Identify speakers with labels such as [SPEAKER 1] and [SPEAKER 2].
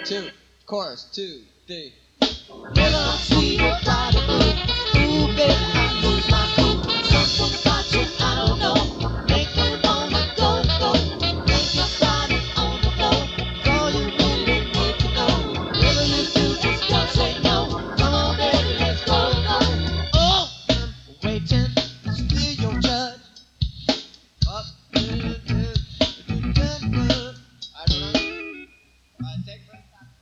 [SPEAKER 1] two, chorus, 2, 3.
[SPEAKER 2] River, sweet body blue. Ooh, baby, I lose my cool. Something about you, I don't know. Make me wanna go, go. Make your body on the floor. All you really need to know. Whatever you do, just don't say no. Come on, baby, let's go, go. Oh, I'm waiting to steal your judge. Up, I don't know. I take one.